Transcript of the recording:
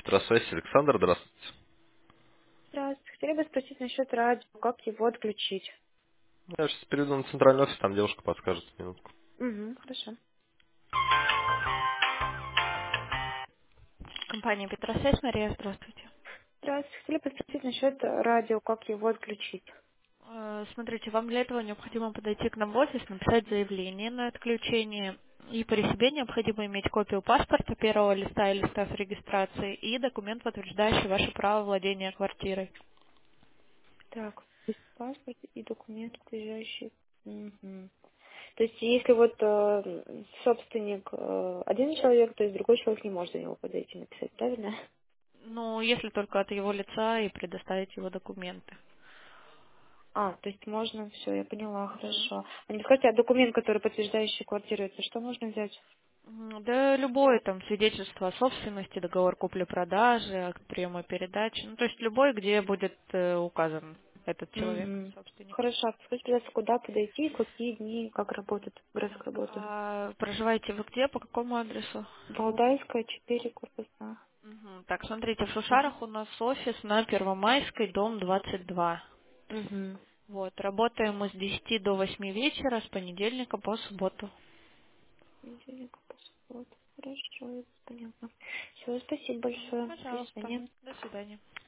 Петросвязь, Александр, здравствуйте. Здравствуйте. Хотели бы спросить насчет радио, как его отключить? Я сейчас перейду на центральный офис, там девушка подскажет минутку. Угу, хорошо. Компания Петросвязь, Мария, здравствуйте. Здравствуйте. Хотели бы спросить насчет радио, как его отключить? Смотрите, вам для этого необходимо подойти к нам в офис, написать заявление на отключение, и при себе необходимо иметь копию паспорта, первого листа и листа с регистрацией, и документ, подтверждающий ваше право владения квартирой. Так, есть паспорт и документ, приезжающий. Угу. То есть, если вот собственник один человек, то есть другой человек не может за него подойти написать, правильно? Ну, если только от его лица и предоставить его документы. А, то есть можно, все, я поняла, Мгм. хорошо. А не скажите, а документ, который подтверждающий квартиру, это что можно взять? Да, любое там свидетельство о собственности, договор купли-продажи, акт приема и передачи. Ну, то есть любой, где будет указан этот человек, Угу. собственник. Хорошо. А скажите, пожалуйста, куда подойти, какие дни, как работает, график работы? А проживаете вы где, по какому адресу? Валдайская, 4 корпуса. Так, смотрите, в Угу. Шушарах у нас офис на Первомайской, дом 22. Угу. Вот, работаем мы с 10 до 8 вечера, с понедельника по субботу. Понедельник, вот. Хорошо, понятно. Все, спасибо большое. До Пожалуйста. свидания. До свидания.